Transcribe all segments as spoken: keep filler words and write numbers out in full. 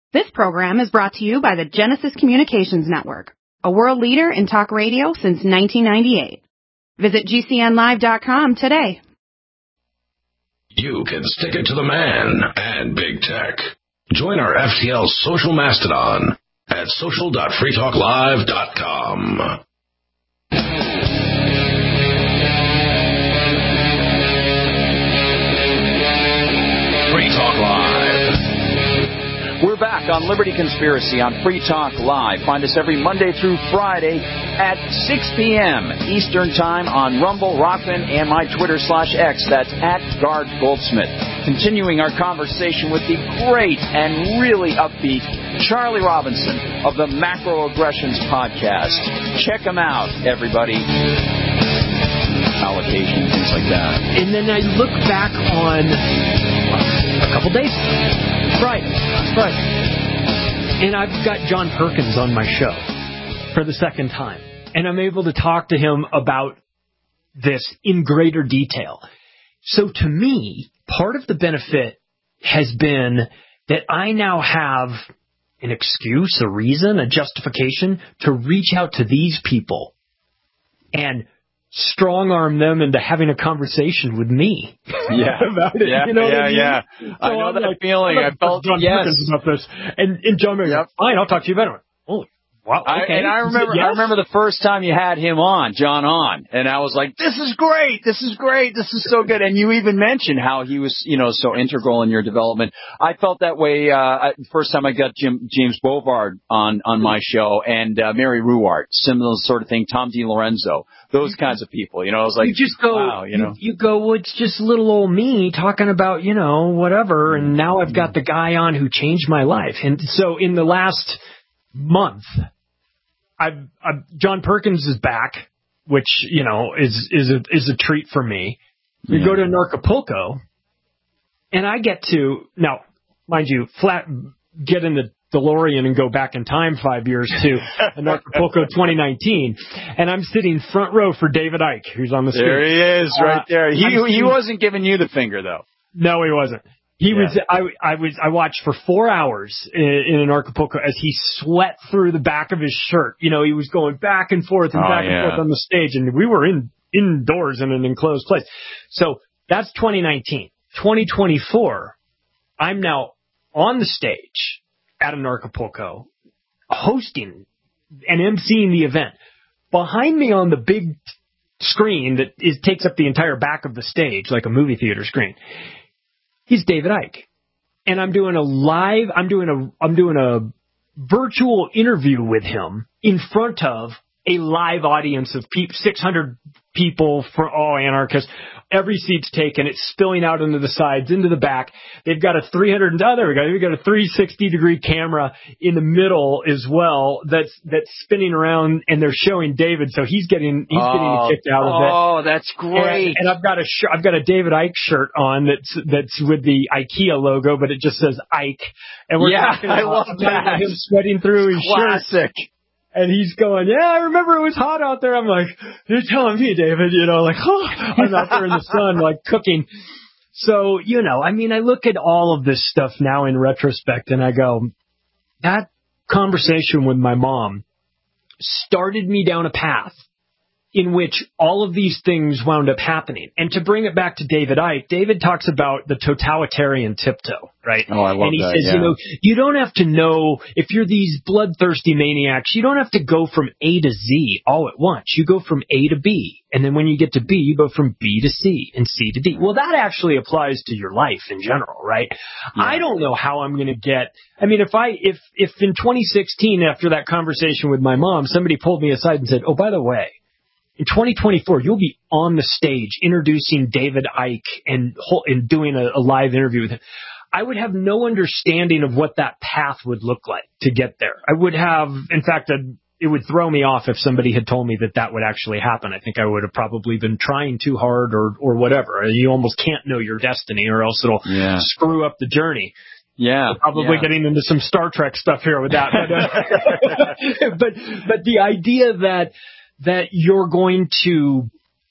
This program is brought to you by the Genesis Communications Network, a world leader in talk radio since nineteen ninety-eight. Visit G C N live dot com today. You can stick it to the man and big tech. Join our F T L social mastodon at social dot free talk live dot com. Free Talk Live. We're back on Liberty Conspiracy on Free Talk Live. Find us every Monday through Friday at six p.m. Eastern Time on Rumble, Rockman, and my Twitter slash X. That's at Guard Goldsmith. Continuing our conversation with the great and really upbeat Charlie Robinson of the Macroaggressions Podcast. Check him out, everybody. Allocation, things like that. And then I look back on well, a couple days ago. Friday. Friday. And I've got John Perkins on my show for the second time. And I'm able to talk to him about this in greater detail. So to me, part of the benefit has been that I now have an excuse, a reason, a justification to reach out to these people and strong-arm them into having a conversation with me. Yeah, about it. yeah, you know yeah, what I mean? yeah. So I know I'm that like, feeling. I felt, John yes. Perkins about this. And, and John Perkins, yep. fine, I'll talk to you about it. Holy, wow, okay. I, and I remember, yes? I remember the first time you had him on, John on, and I was like, this is great, this is great, this is so good. And you even mentioned how he was, you know, so integral in your development. I felt that way, uh, the first time I got Jim, James Bovard on, on my show, and, uh, Mary Ruwart, similar sort of thing, Tom DiLorenzo. Those kinds of people, you know, I was like, you just go, wow, you know. You, you go, well, it's just little old me talking about, you know, whatever, and now I've got the guy on who changed my life. And so in the last month, I've, I've John Perkins is back, which, you know, is, is a, is a treat for me. We Yeah. go to Acapulco, and I get to, now, mind you, flat, get in the DeLorean and go back in time five years to Acapulco twenty nineteen, and I'm sitting front row for David Icke, who's on the screen. There he is, right there. Uh, He he wasn't giving you the finger, though. No, he wasn't. He Yeah. was. I, I was. I watched for four hours in, in Acapulco as he sweat through the back of his shirt. You know, he was going back and forth and Oh, back yeah. and forth on the stage, and we were in indoors in an enclosed place. So that's twenty nineteen. twenty twenty-four, I'm now on the stage at an Acapulco, hosting and emceeing the event. Behind me on the big screen that is takes up the entire back of the stage, like a movie theater screen, he's David Icke. And I'm doing a live, I'm doing a, I'm doing a virtual interview with him in front of a live audience of people, six hundred people for all anarchists. Every seat's taken. It's spilling out into the sides, into the back. They've got a three hundred, oh, there we go. We've got a three sixty degree camera in the middle as well that's, that's spinning around, and they're showing David. So he's getting, he's oh, getting a kick out of it. Oh, that's great. And, and I've got a shirt, I've got a David Icke shirt on that's, that's with the IKEA logo, but it just says Ike. And we're yeah, talking about, I love that. him sweating through his shirt. Classic. And he's going, yeah, I remember it was hot out there. I'm like, you're telling me, David, you know, like, oh, I'm out there in the sun, like cooking. So, you know, I mean, I look at all of this stuff now in retrospect and I go, that conversation with my mom started me down a path in which all of these things wound up happening. And to bring it back to David Icke, David talks about the totalitarian tiptoe, right? Oh, I love and he that, says, yeah. you know, you don't have to know, if you're these bloodthirsty maniacs, you don't have to go from A to Z all at once. You go from A to B. And then when you get to B, you go from B to C and C to D. Well, that actually applies to your life in general, right? Yeah. I don't know how I'm going to get, I mean, if I, if, if in twenty sixteen, after that conversation with my mom, somebody pulled me aside and said, oh, by the way, in twenty twenty-four, you'll be on the stage introducing David Icke and, and doing a, a live interview with him, I would have no understanding of what that path would look like to get there. I would have, in fact, a, it would throw me off if somebody had told me that that would actually happen. I think I would have probably been trying too hard or, or whatever. You almost can't know your destiny or else it'll yeah. screw up the journey. Yeah, We're probably yeah. getting into some Star Trek stuff here with that. But, uh, but, but the idea that, that you're going to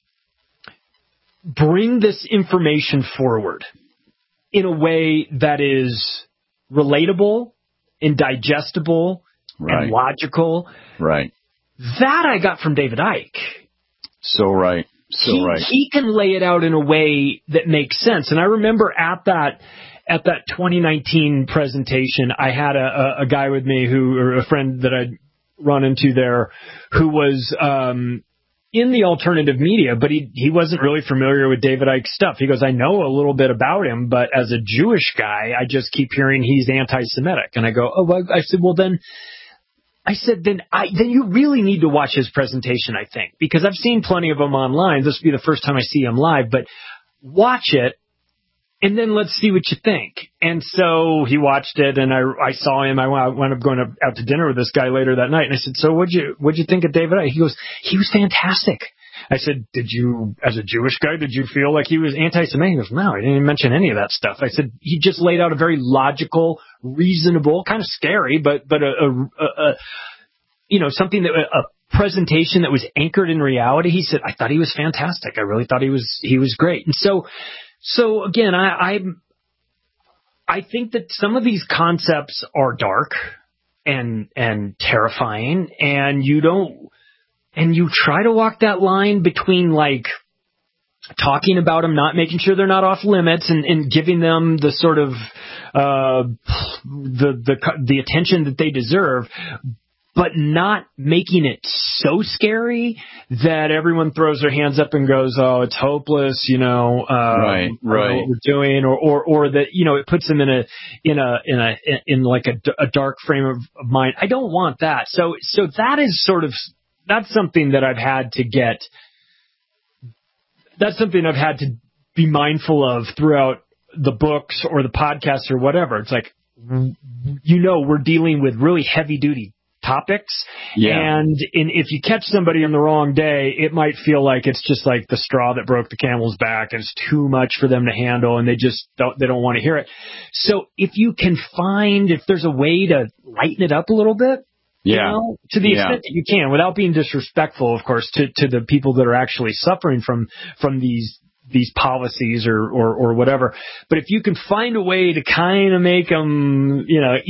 bring this information forward in a way that is relatable and digestible right. and logical. Right. That I got from David Icke. So right. So he, right. He can lay it out in a way that makes sense. And I remember at that at that twenty nineteen presentation, I had a, a, a guy with me who, or a friend that I'd run into there, who was um, in the alternative media, but he he wasn't really familiar with David Icke's stuff. He goes, I know a little bit about him, but as a Jewish guy, I just keep hearing he's anti-Semitic. And I go, oh, well, I said, well, then. I said, then I then you really need to watch his presentation, I think, because I've seen plenty of them online. This will be the first time I see him live, but watch it, and then let's see what you think. And so he watched it, and I, I saw him. I wound up going out to dinner with this guy later that night, and I said, so what'd you what'd you think of David Icke? He goes, he was fantastic. I said, did you, as a Jewish guy, did you feel like he was anti-Semitic? He goes, no, I didn't even mention any of that stuff. I said, he just laid out a very logical, reasonable, kind of scary, but, but a, a, a, you know, something that, a presentation that was anchored in reality. He said, I thought he was fantastic. I really thought he was, he was great. And so, so again, I, I, I think that some of these concepts are dark and, and terrifying, and you don't, And you try to walk that line between, like, talking about them, not making sure they're not off limits, and, and giving them the sort of uh, the the the attention that they deserve, but not making it so scary that everyone throws their hands up and goes, "Oh, it's hopeless," you know, um, right, right, what we're doing, or, or or that, you know, it puts them in a in a in a in like a, a dark frame of mind. I don't want that. So so that is sort of. That's something that I've had to get, that's something I've had to be mindful of throughout the books or the podcasts or whatever. It's like, you know, we're dealing with really heavy duty topics. Yeah. And in, if you catch somebody on the wrong day, it might feel like it's just like the straw that broke the camel's back, and it's too much for them to handle, and they just don't, they don't want to hear it. So if you can find, if there's a way to lighten it up a little bit, Yeah. You know, to the extent yeah. that you can, without being disrespectful, of course, to, to the people that are actually suffering from, from these, these policies or, or, or whatever. But if you can find a way to kind of make them, you know,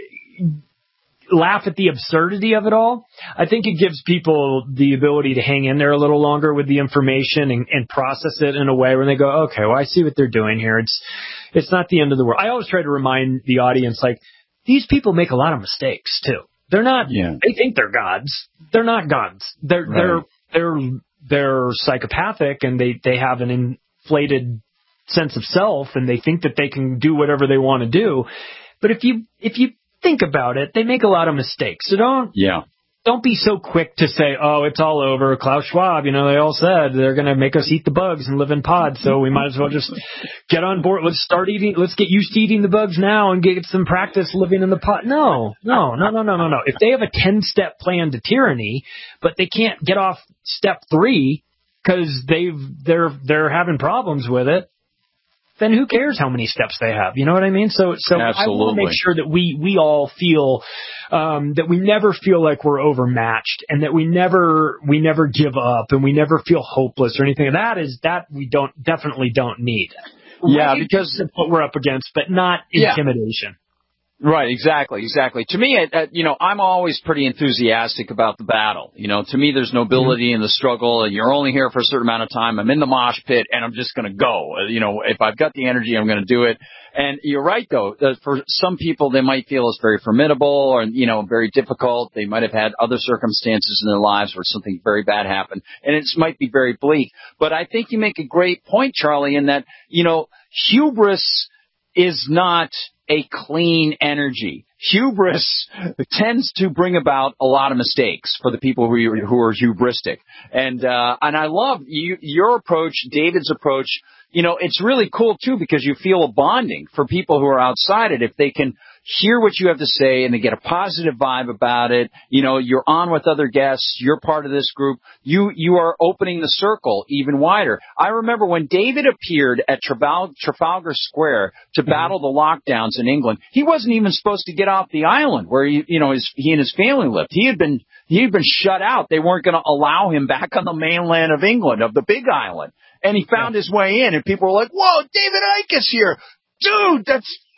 e- laugh at the absurdity of it all, I think it gives people the ability to hang in there a little longer with the information and, and process it in a way where they go, okay, well, I see what they're doing here. It's, it's not the end of the world. I always try to remind the audience, like, these people make a lot of mistakes too. They're not, yeah. they think they're gods. They're not gods. They're, right. they're, they're, they're psychopathic, and they, they have an inflated sense of self, and they think that they can do whatever they want to do. But if you, if you think about it, they make a lot of mistakes. So don't, yeah. don't be so quick to say, oh, it's all over. Klaus Schwab, you know, they all said they're going to make us eat the bugs and live in pods. So we might as well just get on board. Let's start eating. Let's get used to eating the bugs now and get some practice living in the pod. No, no, no, no, no, no, no. If they have a ten step plan to tyranny, but they can't get off step three because they've, they're, they're having problems with it, then who cares how many steps they have? You know what I mean? So, so Absolutely. I want to make sure that we, we all feel, um, that we never feel like we're overmatched, and that we never, we never give up, and we never feel hopeless or anything. That is, that we don't, definitely don't need. Yeah, right? because That's what we're up against, but not intimidation. Yeah. Right, exactly, exactly. To me, uh, you know, I'm always pretty enthusiastic about the battle. You know, to me, there's nobility mm-hmm. in the struggle, and you're only here for a certain amount of time. I'm in the mosh pit, and I'm just going to go. Uh, you know, if I've got the energy, I'm going to do it. And you're right, though. Uh, for some people, they might feel it's very formidable or, you know, very difficult. They might have had other circumstances in their lives where something very bad happened, and it might be very bleak. But I think you make a great point, Charlie, in that, you know, hubris is not a clean energy. Hubris tends to bring about a lot of mistakes for the people who are, who are hubristic. And, uh, and I love you, your approach, David's approach. You know, it's really cool too, because you feel a bonding for people who are outside it. If they can hear what you have to say and they get a positive vibe about it, you know, you're on with other guests, you're part of this group, you, you are opening the circle even wider. I remember when David appeared at Trafal- Trafalgar Square to mm-hmm. battle the lockdowns in England, he wasn't even supposed to get off the island where he, you know, his, he and his family lived. He had been, he had been shut out. They weren't going to allow him back on the mainland of England, of the Big Island. And he found yeah. his way in, and people were like, whoa, David Icke is here. Dude, that's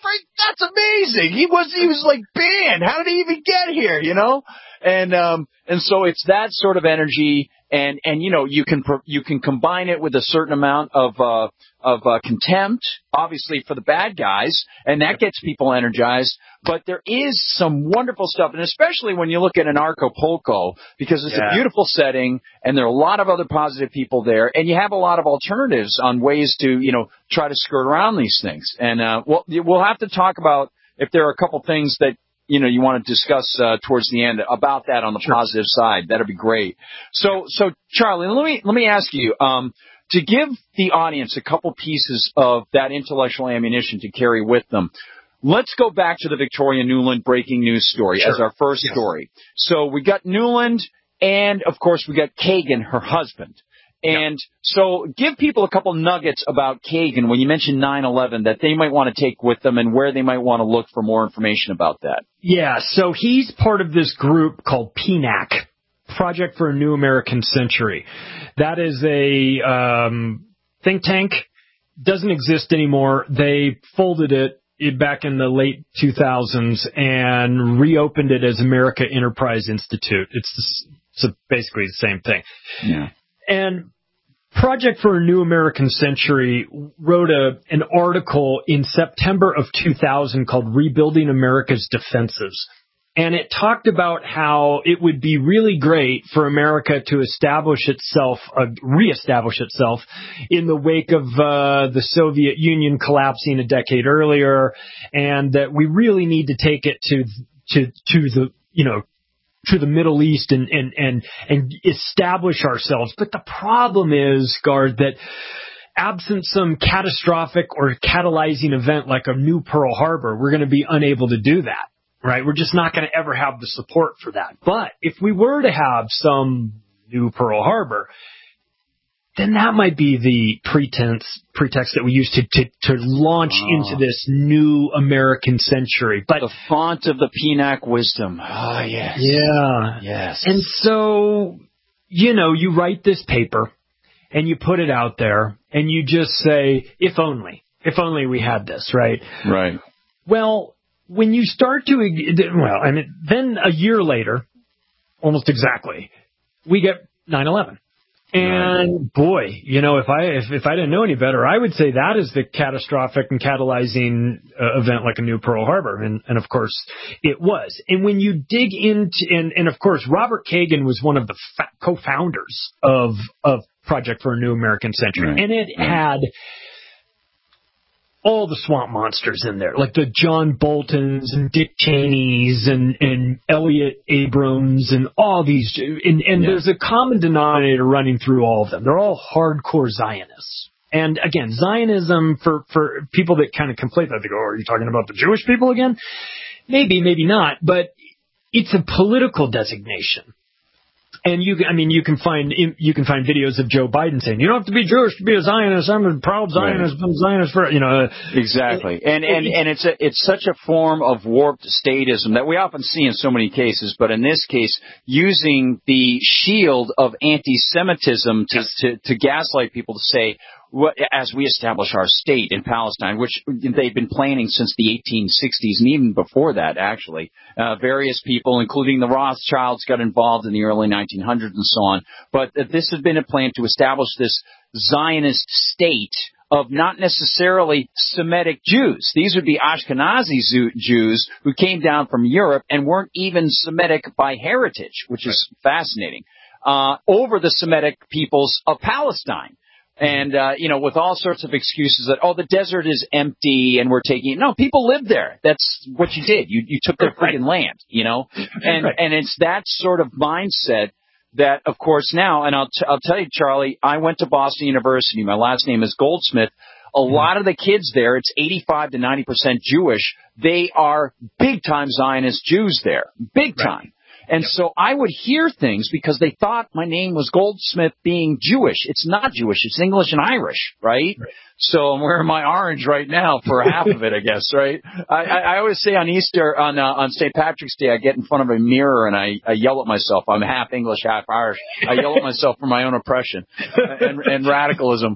that's amazing. He was, he was like banned. How did he even get here? You know? And, um, and so it's that sort of energy. And, and, you know, you can, you can combine it with a certain amount of, uh, of, uh, contempt, obviously for the bad guys. And that gets people energized. But there is some wonderful stuff. And especially when you look at Anarchapulco, because it's yeah. a beautiful setting and there are a lot of other positive people there. And you have a lot of alternatives on ways to, you know, try to skirt around these things. And, uh, we'll, we'll have to talk about if there are a couple things that, you know, you want to discuss uh, towards the end about that on the sure. positive side. That'd be great. So, so Charlie, let me let me ask you um, to give the audience a couple pieces of that intellectual ammunition to carry with them. Let's go back to the Victoria Nuland breaking news story sure. as our first yes. story. So we got Nuland, and of course we got Kagan, her husband. And yep. so give people a couple nuggets about Kagan when you mention nine eleven that they might want to take with them and where they might want to look for more information about that. Yeah, so he's part of this group called P NAC, Project for a New American Century. That is a um, think tank. Doesn't exist anymore. They folded it back in the late two thousands and reopened it as America Enterprise Institute. It's, it's basically the same thing. Yeah. And Project for a New American Century wrote a, an article in September of two thousand called Rebuilding America's Defenses. And it talked about how it would be really great for America to establish itself, uh, reestablish itself in the wake of uh, the Soviet Union collapsing a decade earlier, and that we really need to take it to to to the, you know, to the Middle East and, and, and, and establish ourselves. But the problem is, Gard, that absent some catastrophic or catalyzing event like a new Pearl Harbor, we're going to be unable to do that, right? We're just not going to ever have the support for that. But if we were to have some new Pearl Harbor, then that might be the pretense, pretext that we use to, to, to launch oh. into this new American century. But the font of the P NAC wisdom. Oh, yes. Yeah. Yes. And so, you know, you write this paper and you put it out there and you just say, if only, if only we had this, right? Right. Well, when you start to, well, I mean, then a year later, almost exactly, we get nine eleven. And boy, you know, if I if, if I didn't know any better, I would say that is the catastrophic and catalyzing uh, event like a new Pearl Harbor. And, and of course, it was. And when you dig into, and, and of course, Robert Kagan was one of the fa- co-founders of of Project for a New American Century. Right. And it right. had all the swamp monsters in there, like the John Boltons and Dick Cheneys and, and Elliot Abrams and all these. And, and yeah. there's a common denominator running through all of them. They're all hardcore Zionists. And again, Zionism, for, for people that kind of conflate that, they go, oh, are you talking about the Jewish people again? Maybe, maybe not. But it's a political designation. And you, I mean, you can find you can find videos of Joe Biden saying, "You don't have to be Jewish to be a Zionist. I'm a proud Zionist. Right. I'm a Zionist for you know." Exactly, and and and it's a, it's such a form of warped statism that we often see in so many cases, but in this case, using the shield of anti-Semitism to yes. to, to gaslight people to say, as we establish our state in Palestine, which they've been planning since the eighteen sixties and even before that, actually. Uh, various people, including the Rothschilds, got involved in the early nineteen hundreds and so on. But uh, this has been a plan to establish this Zionist state of not necessarily Semitic Jews. These would be Ashkenazi Jews who came down from Europe and weren't even Semitic by heritage, which is fascinating, uh, over the Semitic peoples of Palestine. And, uh, you know, with all sorts of excuses that, oh, the desert is empty and we're taking it. No, people live there. That's what you did. You, you took their freaking right. land, you know, and, right. and it's that sort of mindset that, of course, now, and I'll, t- I'll tell you, Charlie, I went to Boston University. My last name is Goldsmith. A mm-hmm. lot of the kids there, it's eighty-five to ninety percent Jewish. They are big time Zionist Jews there, big time. Right. And yep. so I would hear things because they thought my name was Goldsmith being Jewish. It's not Jewish. It's English and Irish, right? right. So I'm wearing my orange right now for half of it, I guess, right? I, I, I always say on Easter, on uh, on Saint Patrick's Day, I get in front of a mirror and I, I yell at myself. I'm half English, half Irish. I yell at myself for my own oppression and, and radicalism.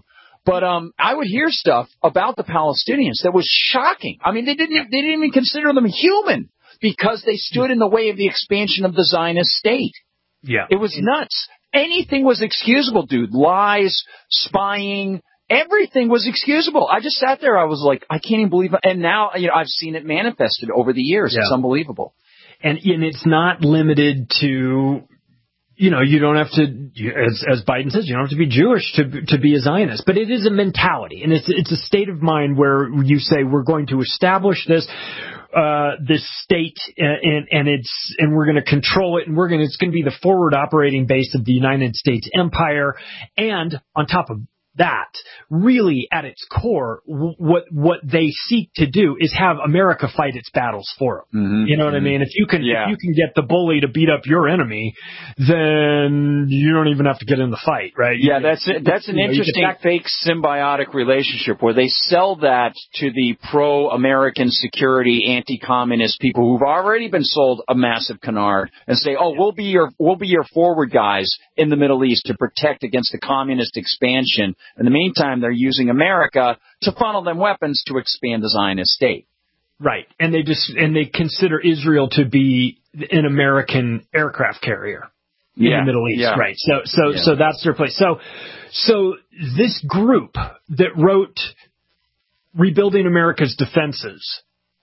But um, I would hear stuff about the Palestinians that was shocking. I mean, they didn't they didn't even consider them human because they stood in the way of the expansion of the Zionist state. Yeah. It was nuts. Anything was excusable, dude. Lies, spying, everything was excusable. I just sat there. I was like, I can't even believe it. And now, you know, I've seen it manifested over the years. Yeah. It's unbelievable. And, and it's not limited to, you know, you don't have to, as, as Biden says, you don't have to be Jewish to to be a Zionist. But it is a mentality, and it's it's a state of mind where you say we're going to establish this uh, this state, and and it's and we're going to control it, and we're going it's going to be the forward operating base of the United States empire, and on top of that, really at its core, what what they seek to do is have America fight its battles for them. Mm-hmm, you know what mm-hmm. I mean? If you can yeah. if you can get the bully to beat up your enemy, then you don't even have to get in the fight, right? Yeah, that's it. That's an you interesting know, fake symbiotic relationship where they sell that to the pro-American security, anti-communist people who've already been sold a massive canard and say, "Oh, we'll be your we'll be your forward guys in the Middle East to protect against the communist expansion." In the meantime, they're using America to funnel them weapons to expand the Zionist state. Right. And they just and they consider Israel to be an American aircraft carrier in yeah. the Middle East. Yeah. Right. So so yeah. so that's their place. So so this group that wrote Rebuilding America's Defenses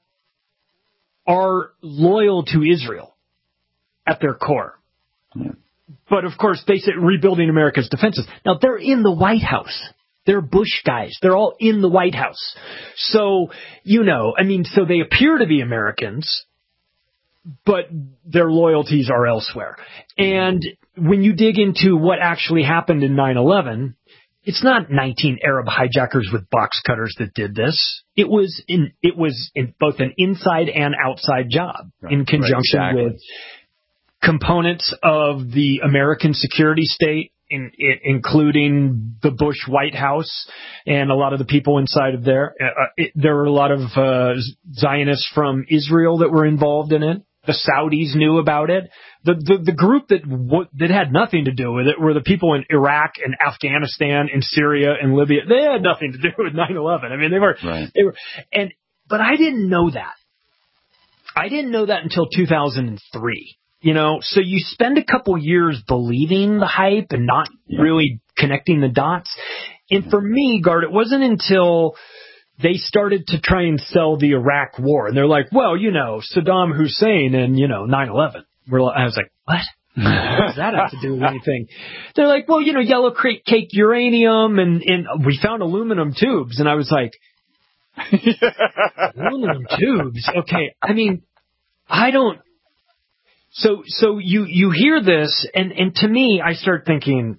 are loyal to Israel at their core. Yeah. But, of course, they said rebuilding America's defenses. Now, they're in the White House. They're Bush guys. They're all in the White House. So, you know, I mean, so they appear to be Americans, but their loyalties are elsewhere. And when you dig into what actually happened in nine eleven, it's not nineteen Arab hijackers with box cutters that did this. It was in, it was in both an inside and outside job right, in conjunction right, exactly. with components of the American security state, in, in, including the Bush White House and a lot of the people inside of there. Uh, it, there were a lot of uh, Zionists from Israel that were involved in it. The Saudis knew about it. The the, the group that w- that had nothing to do with it were the people in Iraq and Afghanistan and Syria and Libya. They had nothing to do with nine eleven. I mean, they were right. they were and but I didn't know that. I didn't know that until two thousand three. You know, so you spend a couple years believing the hype and not yeah. really connecting the dots. And for me, Gard, it wasn't until they started to try and sell the Iraq war. And they're like, well, you know, Saddam Hussein and, you know, nine eleven. We're, I was like, what? What does that have to do with anything? They're like, well, you know, yellow cake uranium and, and we found aluminum tubes. And I was like, aluminum tubes? Okay. I mean, I don't. So, so you, you hear this, and, and to me, I start thinking,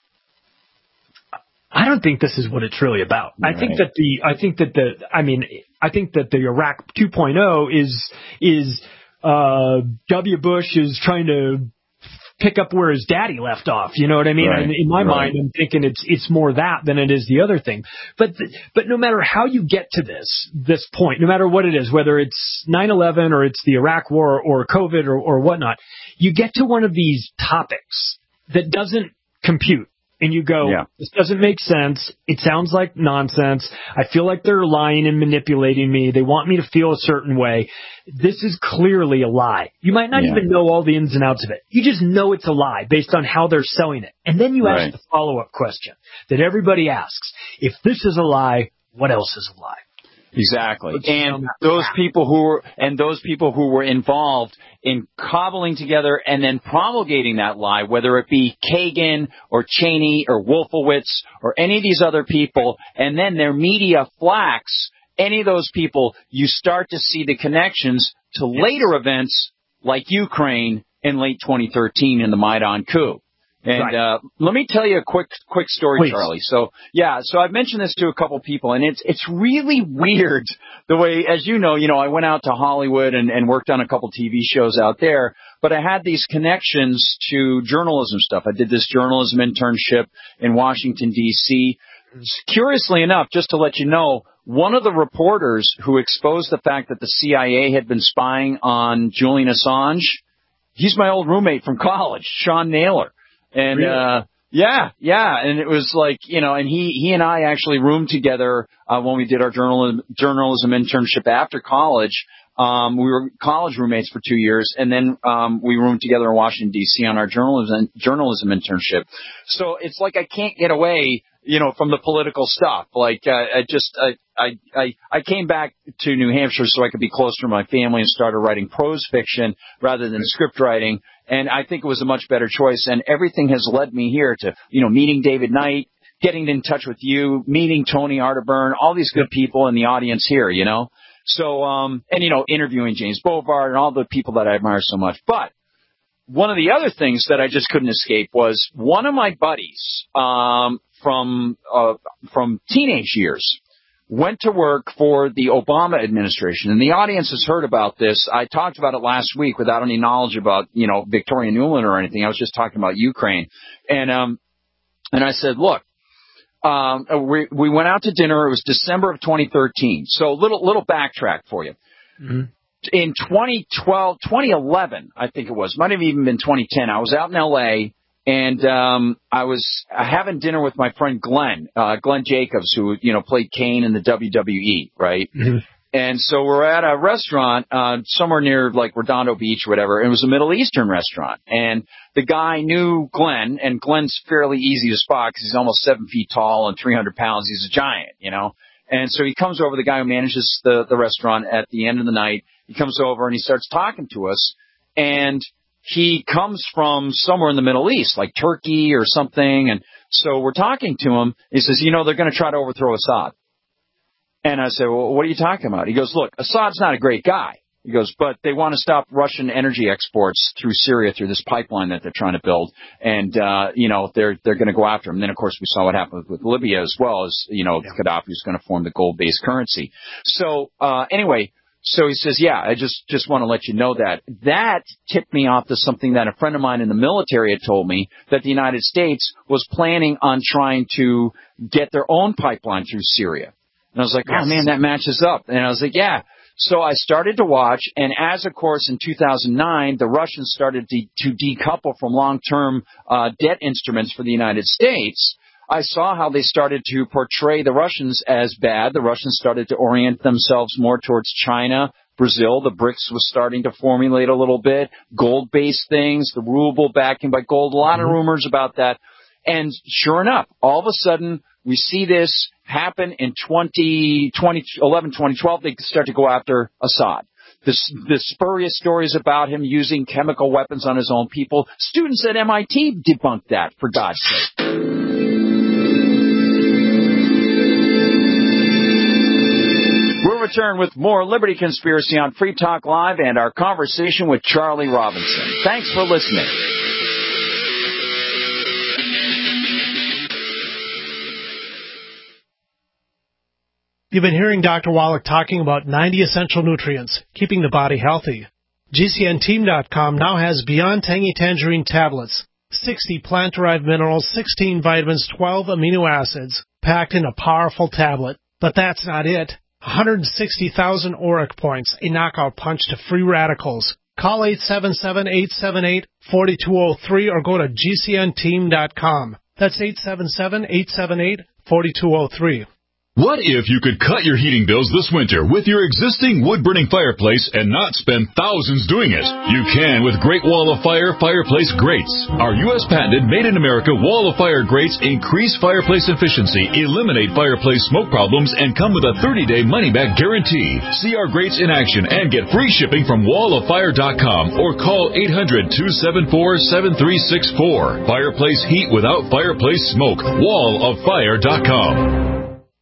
I don't think this is what it's really about. Right. I think that the, I think that the, I mean, I think that the Iraq two point oh is, is, uh, W. Bush is trying to pick up where his daddy left off. You know what I mean? Right. And in my right. mind, I'm thinking it's, it's more that than it is the other thing. But, th- but no matter how you get to this, this point, no matter what it is, whether it's nine eleven or it's the Iraq war or COVID or, or whatnot, you get to one of these topics that doesn't compute. And you go, yeah. this doesn't make sense. It sounds like nonsense. I feel like they're lying and manipulating me. They want me to feel a certain way. This is clearly a lie. You might not yeah. even know all the ins and outs of it. You just know it's a lie based on how they're selling it. And then you right. ask the follow-up question that everybody asks. If this is a lie, what else is a lie? Exactly. And those people who were, and those people who were involved in cobbling together and then promulgating that lie, whether it be Kagan or Cheney or Wolfowitz or any of these other people, and then their media flacks, any of those people, you start to see the connections to later events like Ukraine in late twenty thirteen in the Maidan coup. And right. uh, let me tell you a quick quick story, Please. Charlie. So, yeah, so I've mentioned this to a couple people, and it's it's really weird the way, as you know, you know, I went out to Hollywood and, and worked on a couple T V shows out there, but I had these connections to journalism stuff. I did this journalism internship in Washington, D C Curiously enough, just to let you know, one of the reporters who exposed the fact that the C I A had been spying on Julian Assange, he's my old roommate from college, Sean Naylor. And, really? uh, Yeah, yeah, and it was like, you know, and he, he and I actually roomed together uh, when we did our journalism, journalism internship after college. Um, we were college roommates for two years, and then um, we roomed together in Washington, D C on our journalism journalism internship. So it's like I can't get away, you know, from the political stuff. Like uh, I just I, I I I came back to New Hampshire so I could be closer to my family and started writing prose fiction rather than script writing. And I think it was a much better choice. And everything has led me here to, you know, meeting David Knight, getting in touch with you, meeting Tony Arterburn, all these good people in the audience here, you know. So, um, and, you know, interviewing James Bovard and all the people that I admire so much. But one of the other things that I just couldn't escape was one of my buddies um, from uh, from teenage years went to work for the Obama administration. And the audience has heard about this. I talked about it last week without any knowledge about, you know, Victoria Nuland or anything. I was just talking about Ukraine. And um, and I said, look, Um, we, we went out to dinner. It was December of twenty thirteen. So little, little backtrack for you. Mm-hmm. In twenty twelve, twenty eleven, I think it was, might have even been twenty ten. I was out in L A and, um, I was having dinner with my friend Glenn, uh, Glenn Jacobs, who, you know, played Kane in the W W E, right? Mm-hmm. And so we're at a restaurant, uh, somewhere near like Redondo Beach or whatever. It was a Middle Eastern restaurant. And the guy knew Glenn, and Glenn's fairly easy to spot because he's almost seven feet tall and three hundred pounds. He's a giant, you know. And so he comes over, the guy who manages the, the restaurant at the end of the night. He comes over and he starts talking to us. And he comes from somewhere in the Middle East, like Turkey or something. And so we're talking to him. He says, you know, they're going to try to overthrow Assad. And I said, well, what are you talking about? He goes, look, Assad's not a great guy. He goes, but they want to stop Russian energy exports through Syria through this pipeline that they're trying to build. And, uh, you know, they're, they're going to go after him. And then, of course, we saw what happened with Libya as well as, you know, yeah. Gaddafi was going to form the gold-based currency. So, uh, anyway, so he says, yeah, I just, just want to let you know that. That tipped me off to something that a friend of mine in the military had told me, that the United States was planning on trying to get their own pipeline through Syria. And I was like, yes. Oh, man, that matches up. And I was like, yeah. So I started to watch, and as, of course, in two thousand nine, the Russians started to, to decouple from long-term uh, debt instruments for the United States, I saw how they started to portray the Russians as bad. The Russians started to orient themselves more towards China, Brazil. The BRICS was starting to formulate a little bit. Gold-based things, the ruble backing by gold, a lot mm-hmm. of rumors about that. And sure enough, all of a sudden, we see this happen in twenty eleven, twenty twelve. They start to go after Assad. The, the spurious stories about him using chemical weapons on his own people. Students at M I T debunked that, for God's sake. We'll return with more Liberty Conspiracy on Free Talk Live and our conversation with Charlie Robinson. Thanks for listening. You've been hearing Doctor Wallach talking about ninety essential nutrients, keeping the body healthy. G C N team dot com now has Beyond Tangy Tangerine tablets, sixty plant-derived minerals, sixteen vitamins, twelve amino acids, packed in a powerful tablet. But that's not it. one hundred sixty thousand auric points, a knockout punch to free radicals. Call eight seven seven, eight seven eight, four two zero three or go to G C N team dot com. That's eight seven seven, eight seven eight, four two zero three. What if you could cut your heating bills this winter with your existing wood-burning fireplace and not spend thousands doing it? You can with Great Wall of Fire Fireplace Grates. Our U S patented made-in-America Wall of Fire grates increase fireplace efficiency, eliminate fireplace smoke problems, and come with a thirty-day money-back guarantee. See our grates in action and get free shipping from wall of fire dot com or call eight hundred, two seven four, seven three six four. Fireplace heat without fireplace smoke. wall of fire dot com.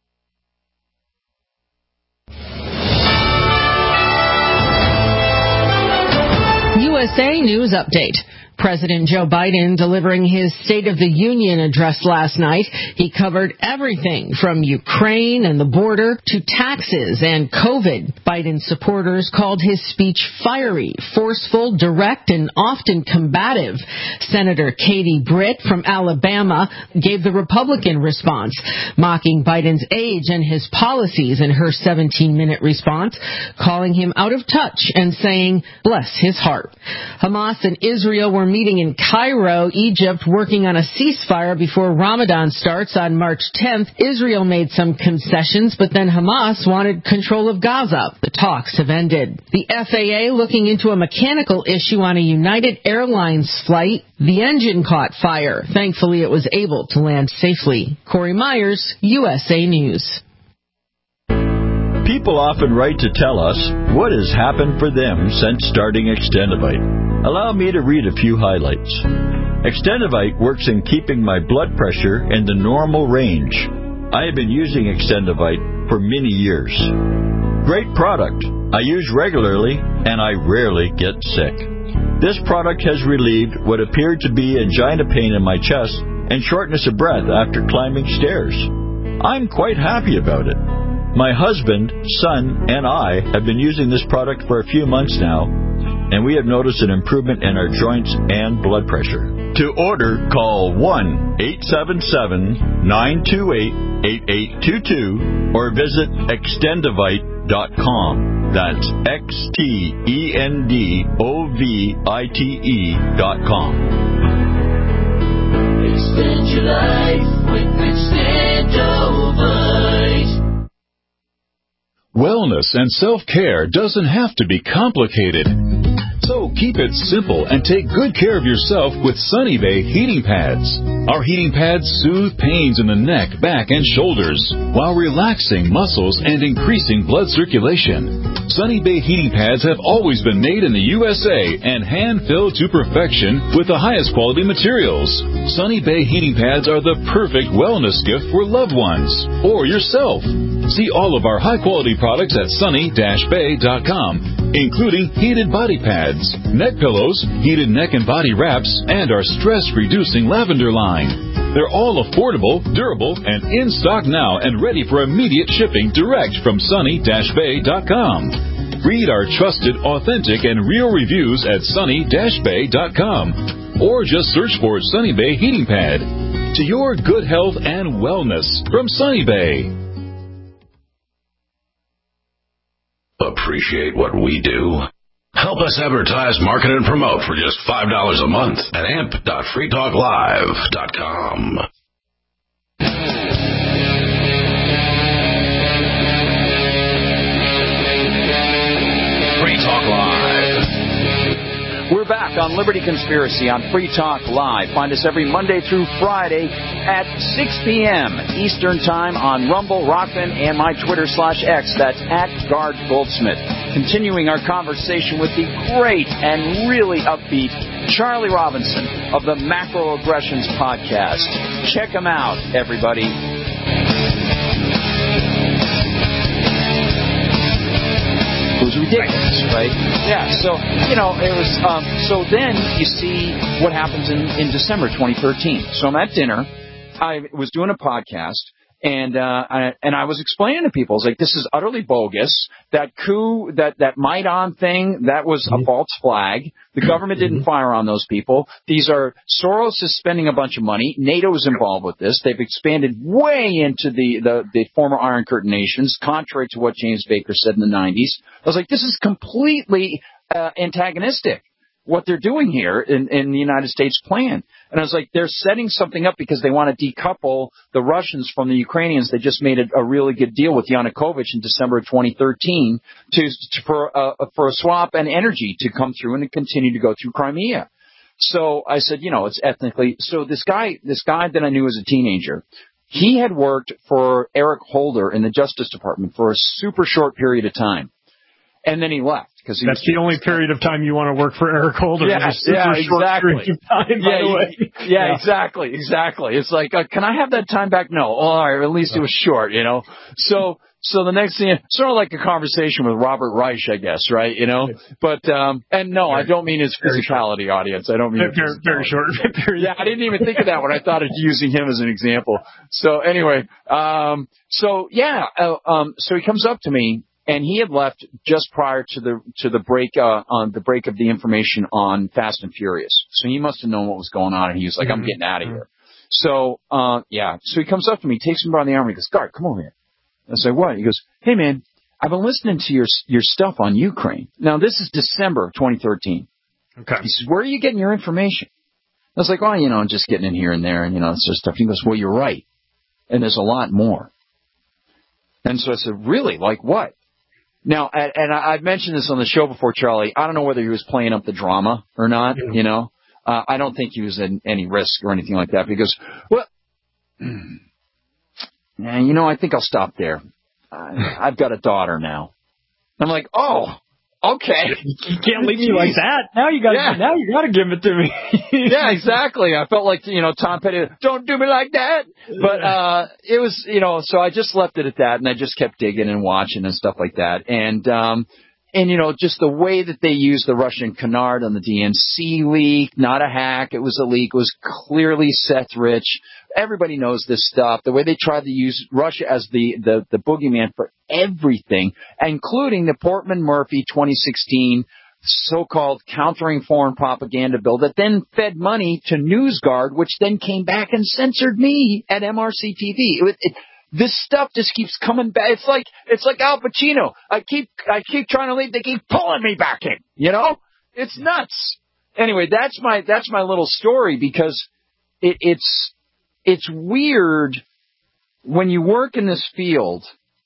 U S A News Update. President Joe Biden delivering his State of the Union address last night. He covered everything from Ukraine and the border to taxes and COVID. Biden's supporters called his speech fiery, forceful, direct, and often combative. Senator Katie Britt from Alabama gave the Republican response, mocking Biden's age and his policies in her seventeen-minute response, calling him out of touch and saying, bless his heart. Hamas and Israel were meeting in Cairo, Egypt, working on a ceasefire before Ramadan starts on March tenth. Israel made some concessions, but then Hamas wanted control of Gaza. The talks have ended. The F A A looking into a mechanical issue on a United Airlines flight. The engine caught fire. Thankfully, it was able to land safely. Corey Myers, U S A News. People often write to tell us what has happened for them since starting Extendivite. Allow me to read a few highlights. Extendivite works in keeping my blood pressure in the normal range. I have been using Extendivite for many years. Great product. I use regularly and I rarely get sick. This product has relieved what appeared to be angina pain in my chest and shortness of breath after climbing stairs. I'm quite happy about it. My husband, son, and I have been using this product for a few months now, and we have noticed an improvement in our joints and blood pressure. To order, call one eight seven seven, nine two eight, eight eight two two or visit extendivite dot com. That's X T E N D O V I T E dot com. Extend your life with Extendivite. Wellness and self-care doesn't have to be complicated. So keep it simple and take good care of yourself with Sunny Bay heating pads. Our heating pads soothe pains in the neck, back, and shoulders while relaxing muscles and increasing blood circulation. Sunny Bay heating pads have always been made in the U S A and hand-filled to perfection with the highest quality materials. Sunny Bay heating pads are the perfect wellness gift for loved ones or yourself. See all of our high-quality products at sunny dash bay dot com, including heated body pads, neck pillows, heated neck and body wraps, and our stress-reducing lavender line. They're all affordable, durable, and in stock now and ready for immediate shipping direct from sunny dash bay dot com. Read our trusted, authentic, and real reviews at sunny dash bay dot com or just search for Sunny Bay Heating Pad. To your good health and wellness from Sunny Bay. Appreciate what we do? Help us advertise, market, and promote for just five dollars a month at amp dot free talk live dot com. Free Talk Live. We're back on Liberty Conspiracy on Free Talk Live. Find us every Monday through Friday at six p.m. Eastern Time on Rumble, Rockman, and my Twitter slash X. That's at Guard Goldsmith. Continuing our conversation with the great and really upbeat Charlie Robinson of the Macroaggressions Podcast. Check him out, everybody. It was ridiculous, right? Yeah, so, you know, it was, um, so then you see what happens in, in December twenty thirteen. So I'm at dinner. I was doing a podcast, and uh, I, and I was explaining to people, I was like, this is utterly bogus. That coup, that, that Maidan thing, that was a false flag. The government didn't fire on those people. These are, Soros is spending a bunch of money. NATO is involved with this. They've expanded way into the, the, the former Iron Curtain nations, contrary to what James Baker said in the nineties. I was like, this is completely uh, antagonistic, what they're doing here in, in the United States plan. And I was like, they're setting something up because they want to decouple the Russians from the Ukrainians. They just made a, a really good deal with Yanukovych in December of twenty thirteen to, to for, uh, for a swap and energy to come through and to continue to go through Crimea. So I said, you know, it's ethnically. So this guy, this guy that I knew as a teenager, he had worked for Eric Holder in the Justice Department for a super short period of time. And then he left. Cause he That's the only period of time you want to work for Eric Holder. Yeah, yeah, exactly. Time, yeah, yeah, yeah, yeah, exactly, exactly. It's like, uh, can I have that time back? No. Oh, all right, at least it was short, you know. So, so the next thing, sort of like a conversation with Robert Reich, I guess, right? You know. But um, and no, I don't mean his physicality, audience. I don't mean very, very short. Yeah, I didn't even think of that when I thought of using him as an example. So anyway, um, so yeah, uh, um, so he comes up to me. And he had left just prior to the to the break uh, on the break of the information on Fast and Furious. So he must have known what was going on, and he was like, "I'm getting out of here." So uh, yeah, so he comes up to me, takes me by the arm, and he goes, "Guard, come over here." I say, "What?" He goes, "Hey man, I've been listening to your your stuff on Ukraine. Now this is December of twenty thirteen. Okay. He says, where are you getting your information? I was like, well, you know, I'm just getting in here and there and, you know, it's just stuff. He goes, well, you're right. And there's a lot more. And so I said, really? Like what? Now, and, and I, I've mentioned this on the show before, Charlie. I don't know whether he was playing up the drama or not, yeah. you know. Uh, I don't think he was in any risk or anything like that because, well, yeah, you know, I think I'll stop there. I, I've got a daughter now. I'm like, oh. Okay. You can't leave me like that. Now you got yeah. now you got to give it to me. Yeah, exactly. I felt like, you know, Tom Petty, don't do me like that. But uh it was, you know, so I just left it at that and I just kept digging and watching and stuff like that. And um and you know, just the way that they used the Russian canard on the D N C leak, not a hack, it was a leak, it was clearly Seth Rich. Everybody knows this stuff. The way they tried to use Russia as the, the, the boogeyman for everything, including the Portman-Murphy twenty sixteen so-called countering foreign propaganda bill that then fed money to NewsGuard, which then came back and censored me at M R C T V. It, it, this stuff just keeps coming back. It's like it's like Al Pacino. I keep I keep trying to leave. They keep pulling me back in. You know, it's nuts. Anyway, that's my that's my little story because it, it's. It's weird when you work in this field.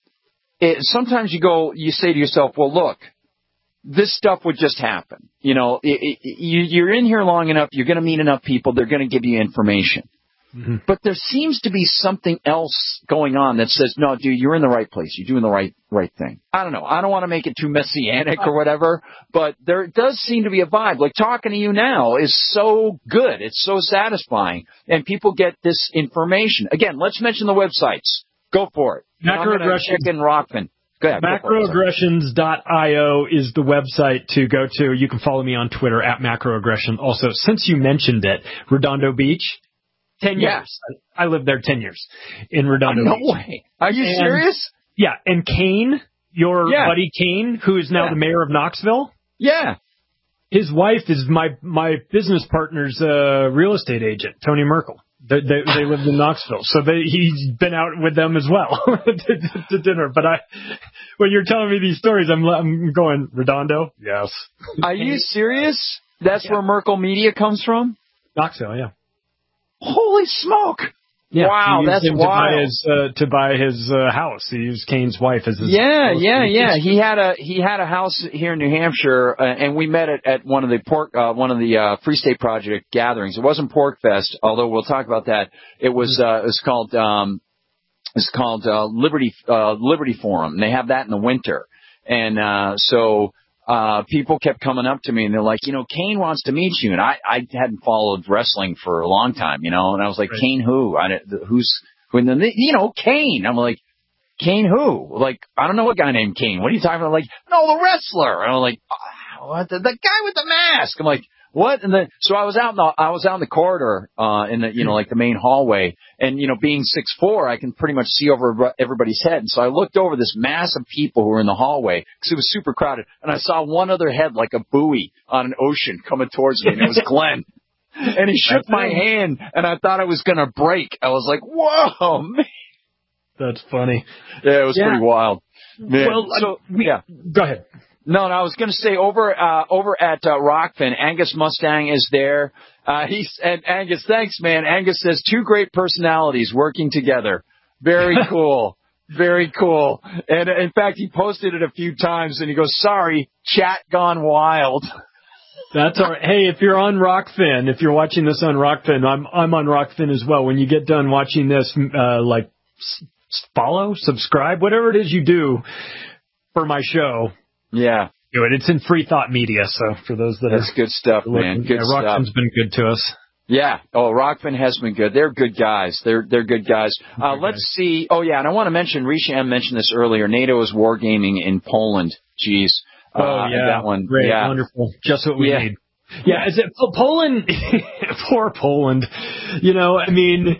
It, sometimes you go, you say to yourself, well, look, this stuff would just happen. You know, it, it, you, you're in here long enough. You're going to meet enough people. They're going to give you information. Mm-hmm. But there seems to be something else going on that says, no, dude, you're in the right place. You're doing the right right thing. I don't know. I don't want to make it too messianic or whatever, but there does seem to be a vibe. Like talking to you now is so good. It's so satisfying. And people get this information. Again, let's mention the websites. Go for it. Macroaggressions. Chicken Rockman. Go ahead. Macroaggressions dot io is the website to go to. You can follow me on Twitter at macroaggression. Also, since you mentioned it, Redondo Beach. Ten yeah. years. I lived there ten years in Redondo oh, no Beach. way. Are you and, serious? Yeah. And Kane, your yeah. buddy Kane, who is now yeah. the mayor of Knoxville. Yeah. His wife is my, my business partner's uh, real estate agent, Tony Merkel. They, they, they lived in Knoxville. So they, he's been out with them as well to, to, to dinner. But I, when you're telling me these stories, I'm, I'm going, Redondo? Yes. Are you serious? That's yeah. where Merkel Media comes from? Knoxville, yeah. Holy smoke! Yeah, wow, that's him wild. To buy his, uh, to buy his uh, house, he used Kane's wife as his. Yeah, yeah, yeah. He had a he had a house here in New Hampshire, uh, and we met at, at one of the pork uh, one of the uh, Free State Project gatherings. It wasn't Pork Fest, although we'll talk about that. It was uh, it was called um, it's called uh, Liberty uh, Liberty Forum. And they have that in the winter, and uh, so. Uh, people kept coming up to me and they're like, you know, Kane wants to meet you. And I, I hadn't followed wrestling for a long time, you know, and I was like, right. Kane who? I, who's, when the, you know, Kane. I'm like, Kane who? Like, I don't know a guy named Kane. What are you talking about? Like, no, the wrestler. And I'm like, oh, what? The, the guy with the mask. I'm like, what? And then, so I was out in the, I was out in the corridor, uh, in the, you know, like the main hallway. And, you know, being six foot four, I can pretty much see over everybody's head. And so I looked over this mass of people who were in the hallway because it was super crowded. And I saw one other head like a buoy on an ocean coming towards me. And it was Glenn. And he shook my hand and I thought I was going to break. I was like, whoa, man. That's funny. Yeah, it was yeah. pretty wild. Man. Well, so, we, yeah. Go ahead. No, no, I was going to say over uh, over at uh, Rockfin, Angus Mustang is there. Uh, he's and Angus, thanks, man. Angus says two great personalities working together. Very cool, very cool. And in fact, he posted it a few times, and he goes, "Sorry, chat gone wild." That's all right. Hey, if you're on Rockfin, if you're watching this on Rockfin, I'm I'm on Rockfin as well. When you get done watching this, uh, like follow, subscribe, whatever it is you do for my show. Yeah. Do it. It's in Free Thought Media, so for those that That's are good stuff, looking, man. Good yeah, stuff. Rockfin's been good to us. Yeah. Oh, Rockfin has been good. They're good guys. They're they're good guys. Uh, good let's guys. see. Oh, yeah, and I want to mention, Risha M mentioned this earlier. NATO is wargaming in Poland. Jeez. Oh, uh, yeah. That one. Great. Yeah. Wonderful. Just what we yeah. need. Yeah, is it Poland? Poor Poland. You know, I mean,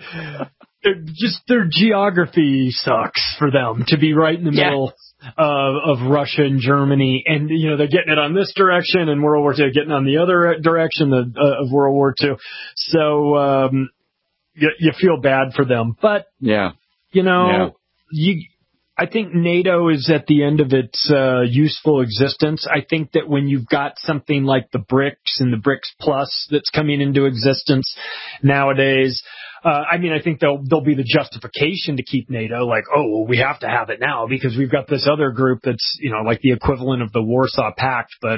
just their geography sucks for them to be right in the yeah. middle of, of Russia and Germany, and you know they're getting it on this direction, and World War Two getting on the other direction of, uh, of World War Two. So um, you, you feel bad for them, but yeah, you know yeah. you I think NATO is at the end of its uh, useful existence. I think that when you've got something like the BRICS and the BRICS Plus that's coming into existence nowadays, uh, I mean, I think there'll, there'll be the justification to keep NATO, like, oh, well, we have to have it now because we've got this other group that's, you know, like the equivalent of the Warsaw Pact, but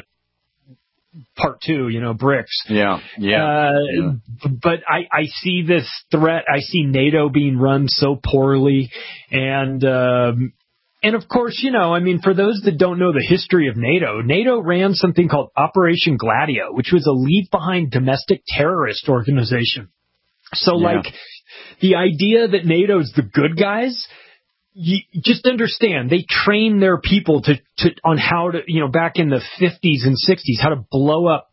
part two, you know, BRICS. Yeah, yeah. Uh, yeah. But I, I see this threat. I see NATO being run so poorly. And, um, and of course, you know, I mean, for those that don't know the history of NATO, NATO ran something called Operation Gladio, which was a leave-behind domestic terrorist organization. So, yeah. like, the idea that NATO's the good guys, you just understand, they train their people to, to on how to, you know, back in the fifties and sixties, how to blow up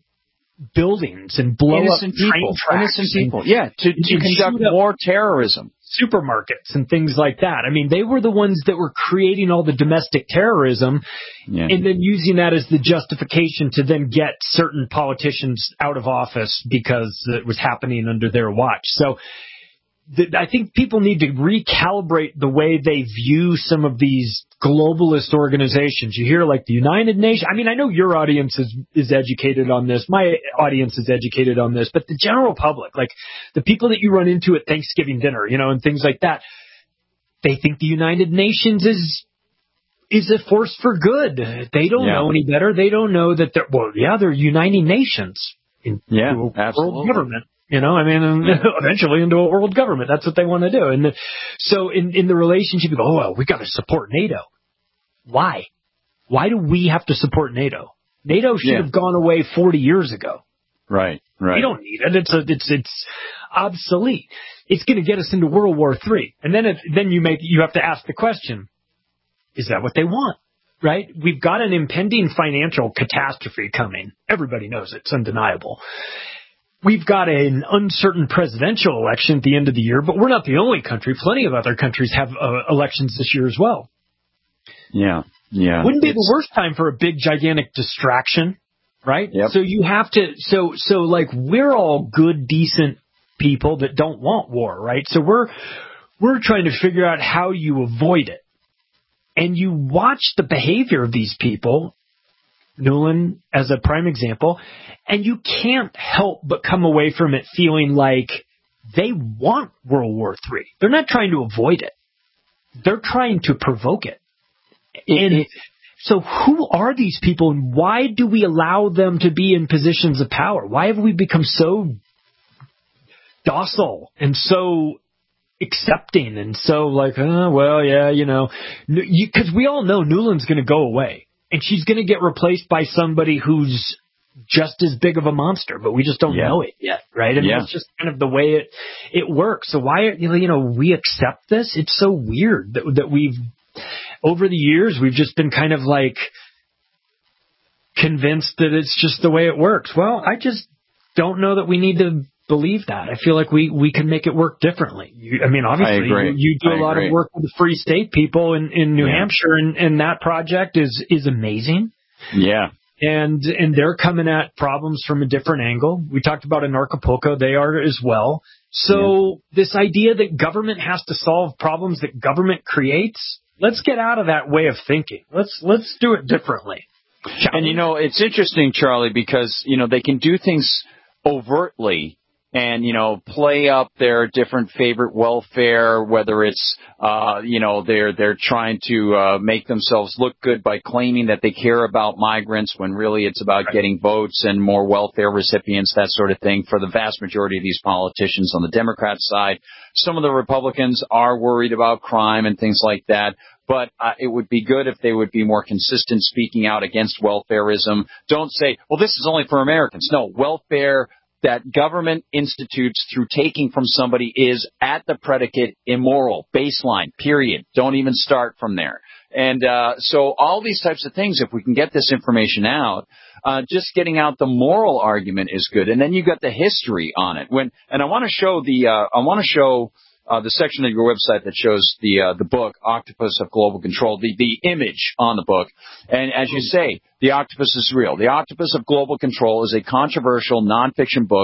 buildings and blow innocent up train people, tracks. innocent people. Yeah, to, to conduct war terrorism. Supermarkets and things like that. I mean, they were the ones that were creating all the domestic terrorism yeah. and then using that as the justification to then get certain politicians out of office because it was happening under their watch. So th- I think people need to recalibrate the way they view some of these globalist organizations. You hear like the United Nations. I mean, I know your audience is, is educated on this. My audience is educated on this, but the general public, like the people that you run into at Thanksgiving dinner, you know, and things like that, they think the United Nations is, is a force for good. They don't yeah. know any better. They don't know that they're, well, yeah, they're uniting nations into yeah, a absolutely. world government. You know, I mean, yeah. eventually into a world government. That's what they want to do. And the, so in, in the relationship, you go, oh, well, we got to support NATO. Why? Why do we have to support NATO? NATO should yeah. have gone away forty years ago. Right, right. We don't need it. It's a, it's it's obsolete. It's going to get us into World War Three. And then it, then you make you have to ask the question: is that what they want? Right? We've got an impending financial catastrophe coming. Everybody knows it. It's undeniable. We've got an uncertain presidential election at the end of the year, but we're not the only country. Plenty of other countries have uh, elections this year as well. Yeah, yeah. Wouldn't be the worst time for a big, gigantic distraction, right? Yep. So you have to, so, so like we're all good, decent people that don't want war, right? So we're, we're trying to figure out how you avoid it. And you watch the behavior of these people, Nuland as a prime example, and you can't help but come away from it feeling like they want World War Three. They're not trying to avoid it. They're trying to provoke it. And so who are these people and why do we allow them to be in positions of power? Why have we become so docile and so accepting and so like, oh, well, yeah, you know, because we all know Nuland's going to go away. And she's going to get replaced by somebody who's just as big of a monster, but we just don't yeah. know it yet, right? I mean, yeah. it's just kind of the way it it works. So why, you know, we accept this? It's so weird that that we've, over the years, we've just been kind of like convinced that it's just the way it works. Well, I just don't know that we need to believe that. I feel like we, we can make it work differently. You, I mean, obviously, you, you do I a lot agree. of work with the Free State people in, in New yeah. Hampshire, and, and that project is, is amazing. Yeah. And and they're coming at problems from a different angle. We talked about Anarchapulco. They are as well. So yeah. this idea that government has to solve problems that government creates, let's get out of that way of thinking. Let's let's do it differently. And, you know, it's interesting, Charlie, because, you know, they can do things overtly and, you know, play up their different favorite welfare, whether it's, uh, you know, they're, they're trying to, uh, make themselves look good by claiming that they care about migrants when really it's about right. getting votes and more welfare recipients, that sort of thing for the vast majority of these politicians on the Democrat side. Some of the Republicans are worried about crime and things like that. But uh, it would be good if they would be more consistent speaking out against welfarism. Don't say, well, this is only for Americans. No, welfare that government institutes through taking from somebody is at the predicate immoral, baseline, period. Don't even start from there. And uh so all these types of things, if we can get this information out, uh just getting out the moral argument is good. And then you got the history on it. When and I want to show the uh I want to show Uh, the section of your website that shows the uh, the book, Octopus of Global Control, the, the image on the book. And as you say, the octopus is real. The Octopus of Global Control is a controversial nonfiction book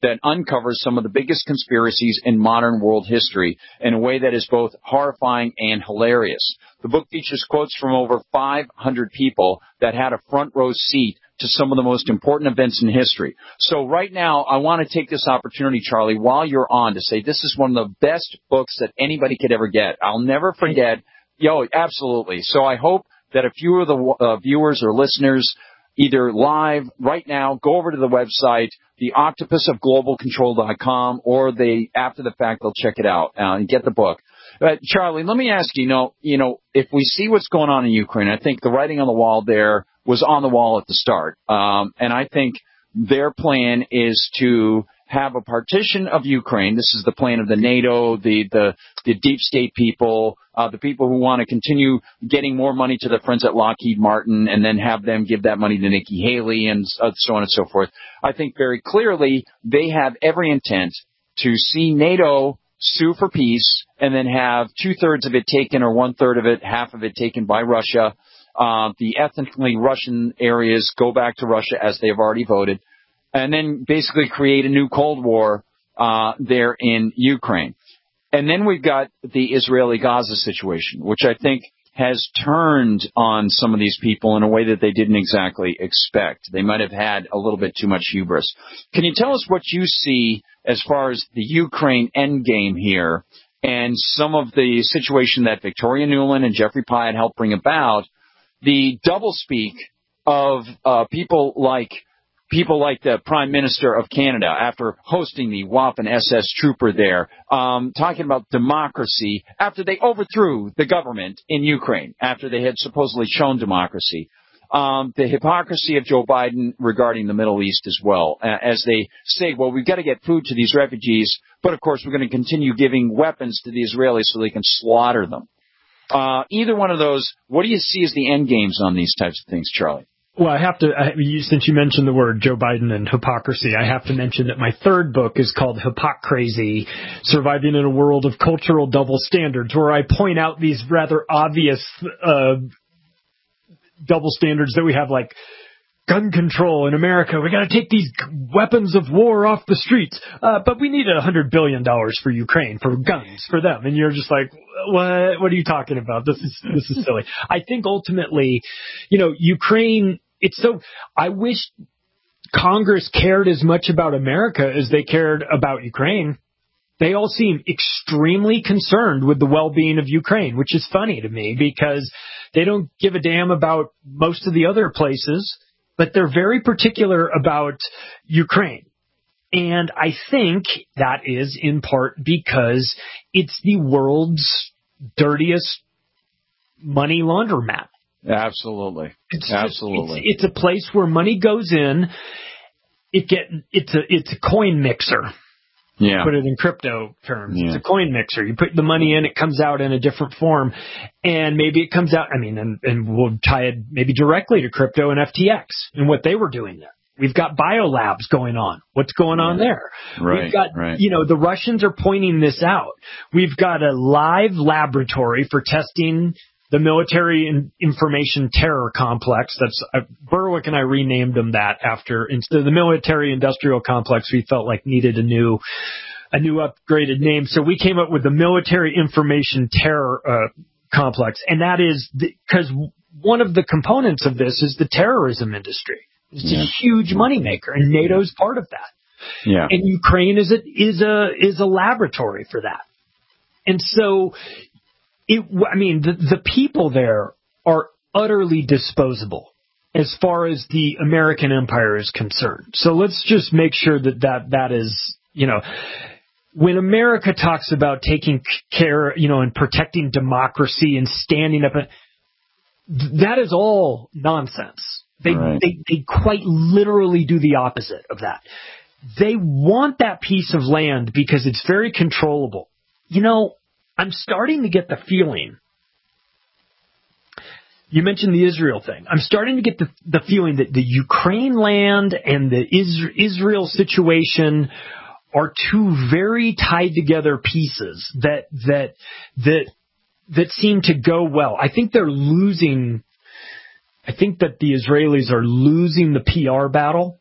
that uncovers some of the biggest conspiracies in modern world history in a way that is both horrifying and hilarious. The book features quotes from over five hundred people that had a front row seat to some of the most important events in history. So right now, I want to take this opportunity, Charlie, while you're on, to say this is one of the best books that anybody could ever get. I'll never forget. Yo, absolutely. So I hope that a few of the uh, viewers or listeners, either live right now, go over to the website, the octopus of global control dot com, or they, after the fact, they'll check it out uh, and get the book. Uh, Charlie, let me ask you, you know, you know, if we see what's going on in Ukraine, I think the writing on the wall there was on the wall at the start. Um, and I think their plan is to have a partition of Ukraine. This is the plan of the NATO, the, the, the deep state people, uh, the people who want to continue getting more money to their friends at Lockheed Martin and then have them give that money to Nikki Haley and so on and so forth. I think very clearly they have every intent to see NATO sue for peace and then have two-thirds of it taken or one-third of it, half of it taken by Russia. Uh, the ethnically Russian areas go back to Russia as they have already voted, and then basically create a new Cold War uh, there in Ukraine. And then we've got the Israeli-Gaza situation, which I think has turned on some of these people in a way that they didn't exactly expect. They might have had a little bit too much hubris. Can you tell us what you see as far as the Ukraine endgame here and some of the situation that Victoria Nuland and Jeffrey Pyatt helped bring about, the doublespeak of uh, people like people like the Prime Minister of Canada after hosting the Waffen S S trooper there, um, talking about democracy after they overthrew the government in Ukraine, after they had supposedly shown democracy. Um, the hypocrisy of Joe Biden regarding the Middle East as well, uh, as they say, well, we've got to get food to these refugees, but of course we're going to continue giving weapons to the Israelis so they can slaughter them. Uh, either one of those, what do you see as the end games on these types of things, Charlie? Well, I have to, I, you, since you mentioned the word Joe Biden and hypocrisy, I have to mention that my third book is called Hypocrazy, Surviving in a World of Cultural Double Standards, where I point out these rather obvious uh, double standards that we have, like gun control in America. We got to take these weapons of war off the streets, uh, but we need a hundred billion dollars for Ukraine, for guns, for them. And you're just like, what? What are you talking about? This is this is silly. I think ultimately, you know, Ukraine. It's so. I wish Congress cared as much about America as they cared about Ukraine. They all seem extremely concerned with the well-being of Ukraine, which is funny to me because they don't give a damn about most of the other places, but they're very particular about Ukraine. And I think that is in part because it's the world's dirtiest money laundromat. Absolutely. It's Absolutely. Just, it's, it's a place where money goes in. It get it's a it's a coin mixer. Yeah. Put it in crypto terms. Yeah. It's a coin mixer. You put the money in, it comes out in a different form. And maybe it comes out, I mean, and, and we'll tie it maybe directly to crypto and F T X and what they were doing there. We've got biolabs going on. What's going on there? Right, We've got, right. you know, the Russians are pointing this out. We've got a live laboratory for testing the military in, information terror complex. That's uh, Berwick and I renamed them that after instead of the military industrial complex. We felt like needed a new, a new upgraded name. So we came up with the military information terror uh, complex, and that is because one of the components of this is the terrorism industry. It's yeah. a huge moneymaker, and NATO's part of that. Yeah. And Ukraine is a is a is a laboratory for that. And so. It, I mean, the, the people there are utterly disposable as far as the American empire is concerned. So let's just make sure that that, that is, you know, when America talks about taking care, you know, and protecting democracy and standing up, that is all nonsense. They, right. they, they quite literally do the opposite of that. They want that piece of land because it's very controllable. You know, I'm starting to get the feeling, you mentioned the Israel thing. I'm starting to get the, the feeling that the Ukraine land and the Is- Israel situation are two very tied together pieces that, that, that, that seem to go well. I think they're losing, I think that the Israelis are losing the P R battle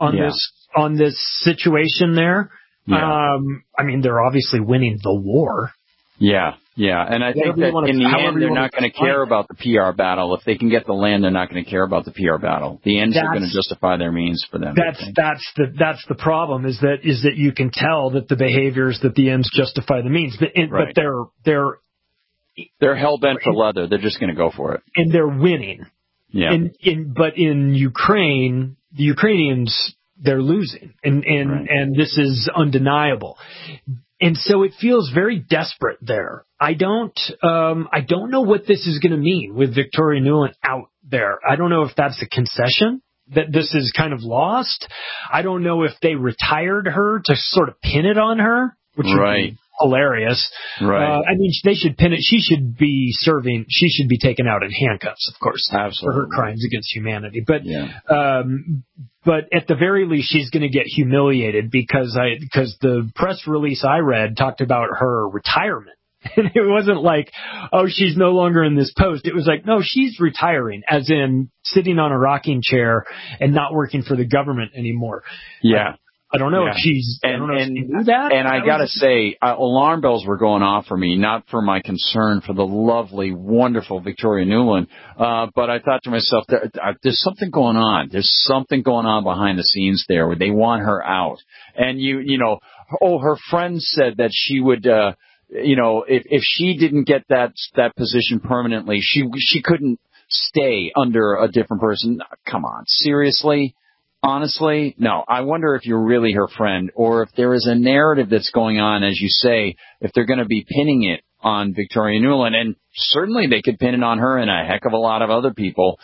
on yeah. this on this situation there. Yeah. Um, I mean, they're obviously winning the war. Yeah, yeah, and I think Whatever that in the to, end, they're not going to care about the P R battle. If they can get the land, they're not going to care about the P R battle. The ends that's, are going to justify their means for them. That's that's the that's the problem is that is that you can tell that the behaviors that the ends justify the means, but in, right. but they're they're they're hell bent for leather. They're just going to go for it, and they're winning. Yeah. In, in but in Ukraine, the Ukrainians they're losing, and and right. and this is undeniable. And so it feels very desperate there. I don't, um, I don't know what this is going to mean with Victoria Nuland out there. I don't know if that's a concession that this is kind of lost. I don't know if they retired her to sort of pin it on her, which right. would be hilarious. Right. Uh, I mean, they should pin it. She should be serving. She should be taken out in handcuffs, of course, Absolutely. for her crimes against humanity. But, yeah. um, but at the very least, she's going to get humiliated because I because the press release I read talked about her retirement. And it wasn't like, oh, she's no longer in this post. It was like, no, she's retiring, as in sitting on a rocking chair and not working for the government anymore. Yeah. I don't know yeah. if she's, and, I don't know and, if she knew that. And I that gotta was... say, uh, alarm bells were going off for me, not for my concern for the lovely, wonderful Victoria Nuland, uh, but I thought to myself, there, uh, there's something going on. There's something going on behind the scenes there where they want her out. And you, you know, oh, her friend said that she would, uh, you know, if, if she didn't get that, that position permanently, she, she couldn't stay under a different person. Come on, seriously? Honestly, no. I wonder if you're really her friend or if there is a narrative that's going on, as you say, if they're going to be pinning it on Victoria Nuland. And certainly they could pin it on her and a heck of a lot of other people.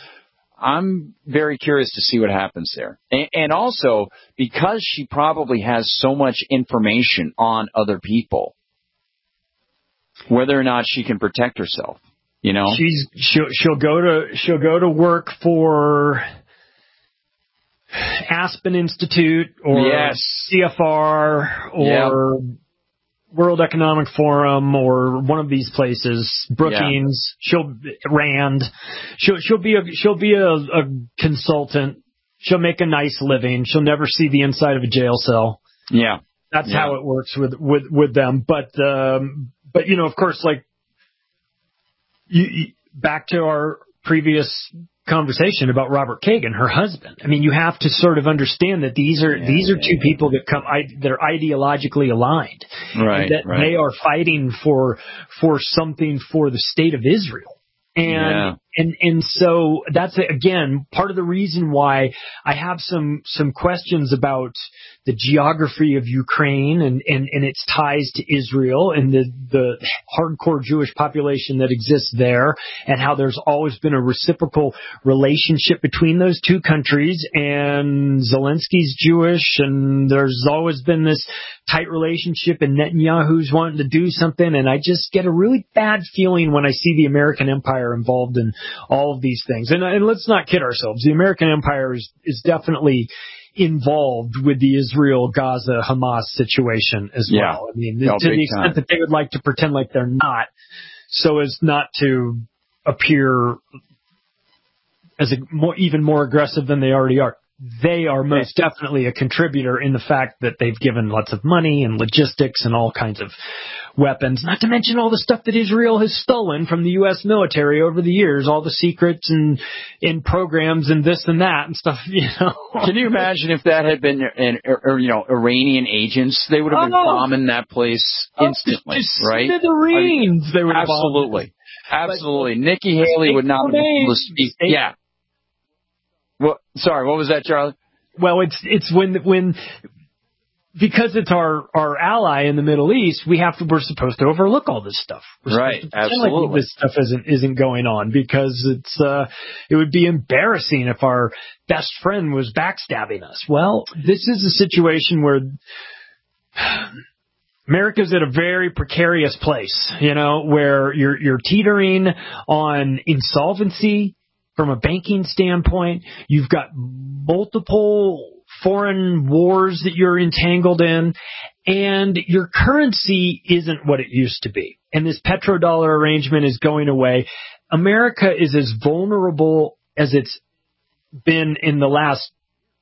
I'm very curious to see what happens there. And, and also, because she probably has so much information on other people, whether or not she can protect herself, you know? She's, she'll, she'll go to, she'll go to work for Aspen Institute or yes. C F R or yep. World Economic Forum or one of these places, Brookings. Yeah. She'll Rand. She'll she'll be a she'll be a, a consultant. She'll make a nice living. She'll never see the inside of a jail cell. Yeah, that's yeah. how it works with with with them. But um, but you know, of course, like you, you back to our previous conversation about Robert Kagan, her husband. I mean, you have to sort of understand that these are yeah, these are two yeah. people that come I, that are ideologically aligned, right? And that right. they are fighting for for something for the state of Israel. And, yeah. and, and so that's, again, part of the reason why I have some, some questions about the geography of Ukraine and, and, and its ties to Israel and the, the hardcore Jewish population that exists there and how there's always been a reciprocal relationship between those two countries, and Zelensky's Jewish and there's always been this tight relationship and Netanyahu's wanting to do something, and I just get a really bad feeling when I see the American empire involved in all of these things. And, and let's not kid ourselves. The American empire is, is definitely involved with the Israel-Gaza-Hamas situation as yeah. well. I mean, no, to the extent time. that they would like to pretend like they're not, so as not to appear as a more, even more aggressive than they already are. They are most definitely a contributor in the fact that they've given lots of money and logistics and all kinds of weapons, not to mention all the stuff that Israel has stolen from the U S military over the years, all the secrets and in programs and this and that and stuff, you know. Can you imagine if that had been, an, or, you know, Iranian agents? They would have been oh. bombing that place instantly, oh, just right? Smithereens, I mean, they would have absolutely, absolutely. But, Nikki Haley would not be able to speak. Yeah. Well, sorry, what was that, Charlie? Well, it's it's when when because it's our, our ally in the Middle East, we have to we're supposed to overlook all this stuff. We're right, supposed to absolutely. Like this stuff isn't isn't going on because it's uh it would be embarrassing if our best friend was backstabbing us. Well, this is a situation where America's at a very precarious place, you know, where you're you're teetering on insolvency. From a banking standpoint, you've got multiple foreign wars that you're entangled in, and your currency isn't what it used to be. And this petrodollar arrangement is going away. America is as vulnerable as it's been in the last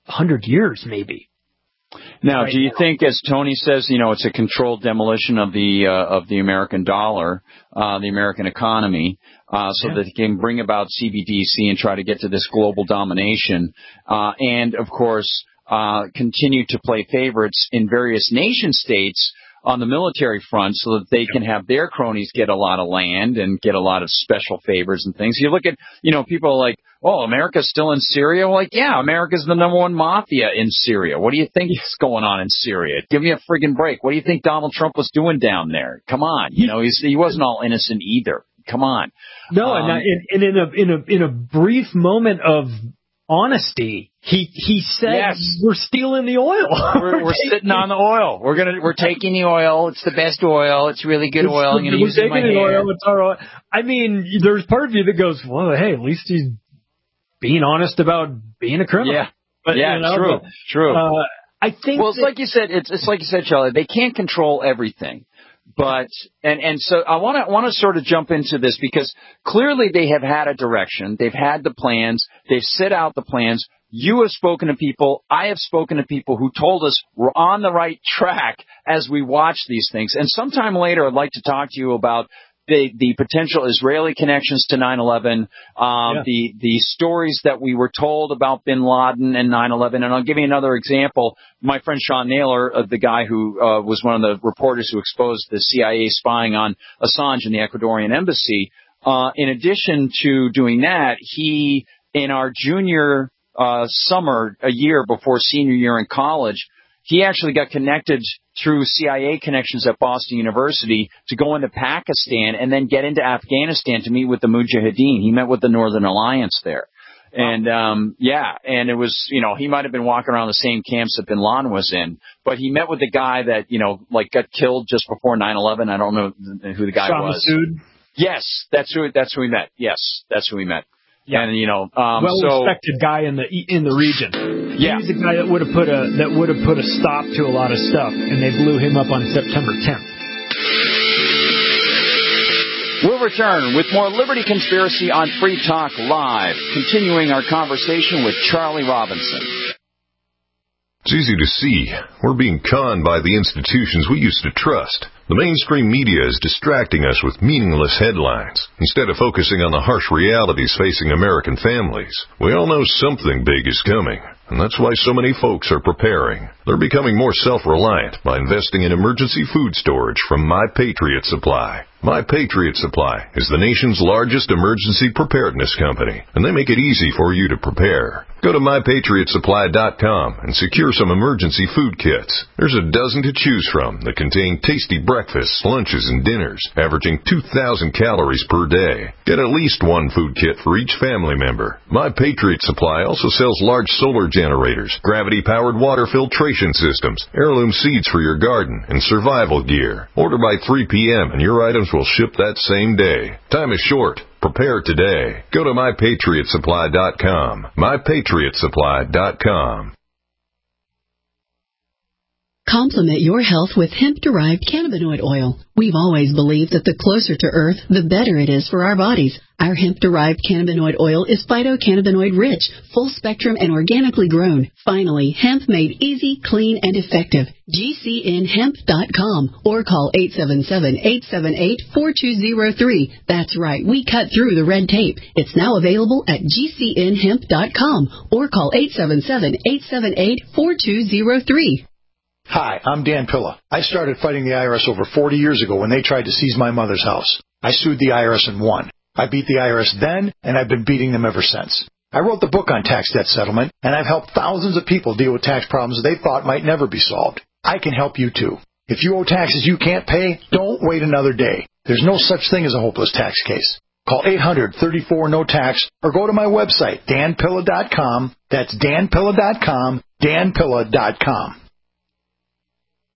hundred years, maybe. Now, right do you now. think, as Tony says, you know, it's a controlled demolition of the uh, of the American dollar, uh, the American economy, uh, so yeah. that it can bring about C B D C and try to get to this global domination, uh, and of course, uh, continue to play favorites in various nation states on the military front so that they can have their cronies get a lot of land and get a lot of special favors and things. You look at, you know, people like, oh, America's still in Syria? Well, like, yeah, America's the number one mafia in Syria. What do you think is going on in Syria? Give me a friggin' break. What do you think Donald Trump was doing down there? Come on. You know, he's, he wasn't all innocent either. Come on. No, um, and, and in a, in a, in a brief moment of honesty, he he said, yes. we're stealing the oil. We're, we're sitting on the oil. We're gonna we're taking the oil. It's the best oil. It's really good it's oil. The, I'm gonna we're use it in my taking hair. Oil, it's our oil. I mean, there's part of you that goes, well, hey, at least he's being honest about being a criminal. Yeah, but, yeah, you know, true, but, true. Uh, I think. Well, it's that, like you said. It's it's like you said, Charlie. They can't control everything. But and and so I want to want to sort of jump into this because clearly they have had a direction. They've had the plans. They've set out the plans. You have spoken to people. I have spoken to people who told us we're on the right track as we watch these things. And sometime later, I'd like to talk to you about the the potential Israeli connections to nine eleven, um, yeah. the the stories that we were told about Bin Laden and nine eleven. And I'll give you another example. My friend Sean Naylor, uh, the guy who uh, was one of the reporters who exposed the C I A spying on Assange in the Ecuadorian embassy, uh, in addition to doing that, he, in our junior uh, summer, a year before senior year in college, he actually got connected through C I A connections at Boston University to go into Pakistan and then get into Afghanistan to meet with the Mujahideen. He met with the Northern Alliance there. And, um, yeah, and it was, you know, he might have been walking around the same camps that Bin Laden was in, but he met with the guy that, you know, like got killed just before nine eleven. I don't know who the guy Shah was. Massoud? Yes, that's who, that's who we met. Yes, that's who we met. Yeah. And, you know, um, well-respected so, guy in the in the region. Yeah. He was the guy that would have put a that would have put a stop to a lot of stuff, and they blew him up on September tenth. We'll return with more Liberty Conspiracy on Free Talk Live, continuing our conversation with Charlie Robinson. It's easy to see. We're being conned by the institutions we used to trust. The mainstream media is distracting us with meaningless headlines instead of focusing on the harsh realities facing American families. We all know something big is coming, and that's why so many folks are preparing. They're becoming more self-reliant by investing in emergency food storage from My Patriot Supply. My Patriot Supply is the nation's largest emergency preparedness company, and they make it easy for you to prepare. Go to my patriot supply dot com and secure some emergency food kits. There's a dozen to choose from that contain tasty breakfasts, lunches, and dinners, averaging two thousand calories per day. Get at least one food kit for each family member. My Patriot Supply also sells large solar generators, gravity-powered water filtration systems, heirloom seeds for your garden, and survival gear. Order by three p.m. and your items will ship that same day. Time is short. Prepare today. Go to my patriot supply dot com. my patriot supply dot com. Complement your health with hemp-derived cannabinoid oil. We've always believed that the closer to Earth, the better it is for our bodies. Our hemp-derived cannabinoid oil is phytocannabinoid-rich, full-spectrum, and organically grown. Finally, hemp made easy, clean, and effective. G C N hemp dot com or call eight seven seven, eight seven eight, four two zero three. That's right, we cut through the red tape. It's now available at G C N hemp dot com or call eight seven seven, eight seven eight, four two zero three. Hi, I'm Dan Pilla. I started fighting the I R S over forty years ago when they tried to seize my mother's house. I sued the I R S and won. I beat the I R S then, and I've been beating them ever since. I wrote the book on tax debt settlement, and I've helped thousands of people deal with tax problems they thought might never be solved. I can help you too. If you owe taxes you can't pay, don't wait another day. There's no such thing as a hopeless tax case. Call eight hundred, thirty-four, no tax or go to my website, dan pilla dot com. That's dan pilla dot com, dan pilla dot com.